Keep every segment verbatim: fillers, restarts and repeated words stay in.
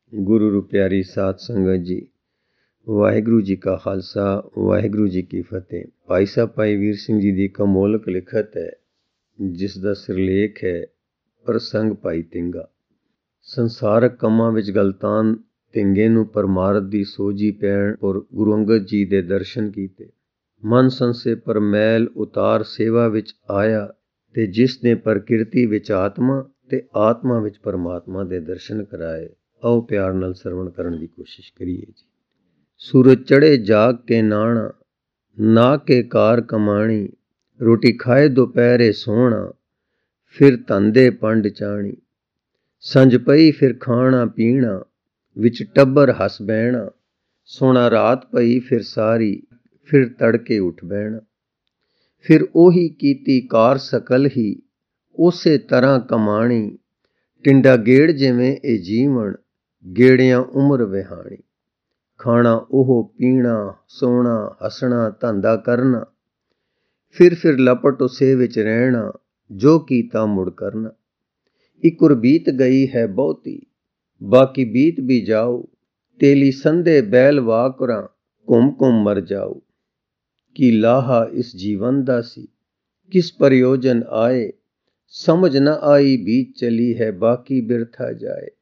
गुरु रू प्यारी साध संगत जी, वाहिगुरु जी का खालसा वाहिगुरु जी की फतेह। भाई साहब भाई वीर सिंह जी की एक अमोलक लिखत है जिसका सिरलेख है प्रसंग भाई तिंगा। संसारक कमां विच गलतान तिंगे नूं परमारथ दी सोझी पैण और गुरु अंगद जी दे दर्शन कीते। मन संसे पर मैल उतार सेवा विच आया ते जिसने प्रकृति विच आत्मा ते आत्मा विच परमात्मा दे दर्शन कराए। आओ प्यार नाल सरवण करन दी कोशिश करिए जी। सूरज चढ़े जाग के नाणा, ना के कार कमाणी, रोटी खाए दोपहरे सोना, फिर धंधे पंड चाणी। संज पई फिर खाना पीना, विच टब्बर हस बहना, सोना रात पई फिर सारी, फिर तड़के उठ बहना। फिर ओही कीती कार सकल ही, उसे तरह कमाणी, टिंडा गेड़ जिवें ए जीवन, गेड़ियां उम्र विहाणी। खाना ओह पीना सोना हसना धंधा करना, फिर फिर लपट उसे विच रहना, जो कीता मुड़ करना। एक उर बीत गई है बहुती, बाकी बीत भी जाओ, तेली संधे बैल वाकरा घुम घुम मर जाओ। की लाहा इस जीवन दा सी, किस प्रयोजन आए, समझ न आई बीत चली है बाकी बिरथा जाए।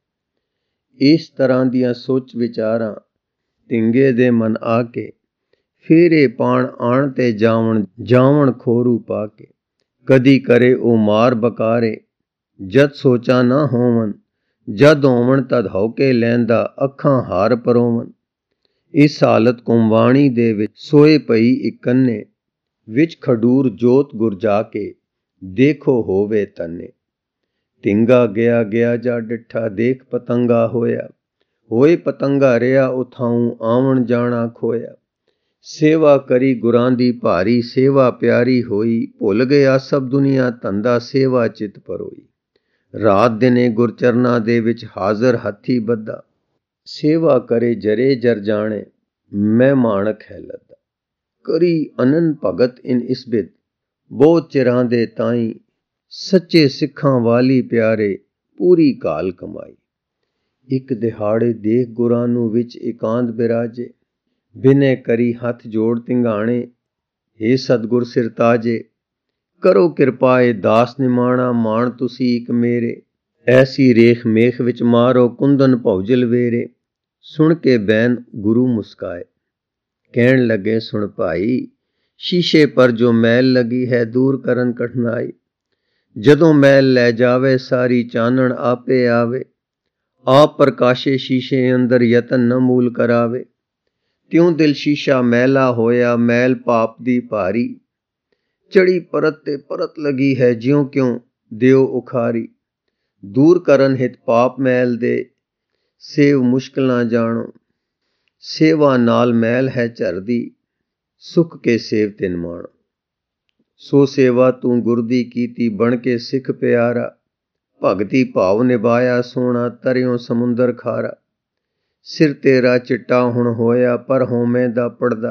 इस तरह दियां सोच विचारां तिंगे दे मन आके, फेरे पाण आण ते जावण जावण खोरू पाके। कदी करे ओ मार बकारे, जद सोचा ना होवन, जद होवन तद हौके लैंदा अखां हार परोवन। इस हालत कुंवाणी दे विच सोए पई इक कन्ने, विच खडूर जोत गुर जाके, देखो होवे तन्ने। तिंगा गया गया जा डिठा देख पतंगा होया, होए पतंगा रिया उथाऊं आवन जाना खोया। सेवा करी गुरां दी भारी सेवा प्यारी होई, भुल गया सब दुनिया धंधा सेवा चित परोई। रात दिने गुरचरना दे विच हाजर हथी बद्धा, सेवा करे जरे जर जाने, मैं माणक है लद्दा। करी अनन भगत इन इस बिद, बहुत चिरां दे ताईं, सच्चे सिखां वाली प्यारे पूरी काल कमाई। एक दिहाड़े देख गुरां नूं विच एकांत बिराजे, बिने करी हथ जोड़ तिंगाणे, हे सतगुर सिर ताजे। करो किरपाए दास निमाणा मान तुसी एक मेरे, ऐसी रेख मेख विच मारो कुंदन भौजल वेरे। सुन के बैन गुरु मुस्काए, कहन लगे सुन भाई, शीशे पर जो मैल लगी है दूर करन कठिनाई। जदों मैल लै जावे सारी चानण आपे आवे, आप प्रकाशे शीशे अंदर यतन न मूल करावे। त्यों दिल शीशा मैला होया मैल पाप दी भारी, चढ़ी परत ते परत लगी है ज्यों क्यों देव उखारी। दूर करन हित पाप मैल दे, सेव मुश्किलां जानो, सेवा नाल मैल है झरदी, सुख के सेव तिन मानो। सो सेवा तू गुर दी कीती बन के सिख प्यारा, भगती भाव निभाया सोना तरियों समुंदर खारा। सिर तेरा चिट्टा हुण होया पर होमे दा पड़दा,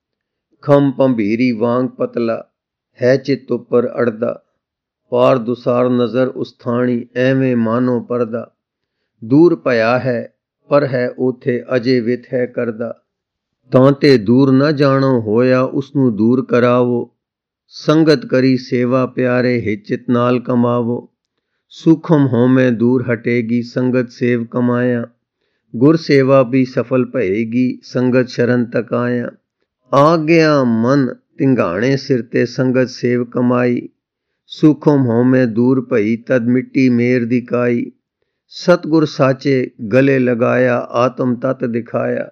खम भंभीरी वांग पतला है चित उपर अड़दा। पार दुसार नजर उस्थानी एवें मानो परदा, दूर भया है पर है उथे अजे विथ है करदा। तां ते दूर न जानो होया उसनू दूर करावो, संगत करी सेवा प्यारे हिचित नाल कमावो। सुखम होमे दूर हटेगी संगत सेव कमाया, गुर सेवा भी सफल भएगी संगत शरण तक आया। आ गया मन तिंगाणे सिर ते संगत सेव कमाई, सुखम होमे दूर भई तद मिट्टी मेर दी काई। सतगुर साचे गले लगाया आत्म तत दिखाया,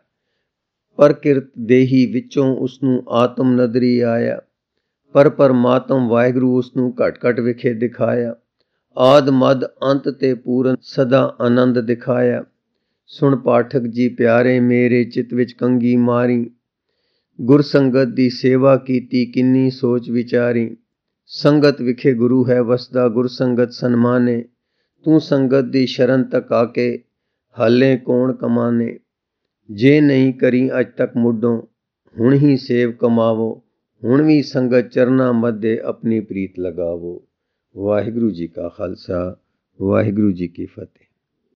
प्रकृत देही विचों उसनू आत्म नदरी आया। पर परमात्म वाहिगुरु उसनू घट घट विखे दिखाया, आद मद अंत ते पूरन सदा आनंद दिखाया। सुन पाठक जी प्यारे मेरे चित विच कंगी मारी, गुर संगत दी सेवा कीती किन्नी सोच विचारी। संगत विखे गुरु है वसदा गुर संगत सन्माने, तू संगत दी शरण तक आके हाले कौन कमाने। जे नहीं करी अज तक मुडों, हुण ही सेव कमावो, हुण भी संगत चरना मध्य अपनी प्रीत लगावो। वाहिगुरु जी का खालसा वाहिगुरु जी की फतेह।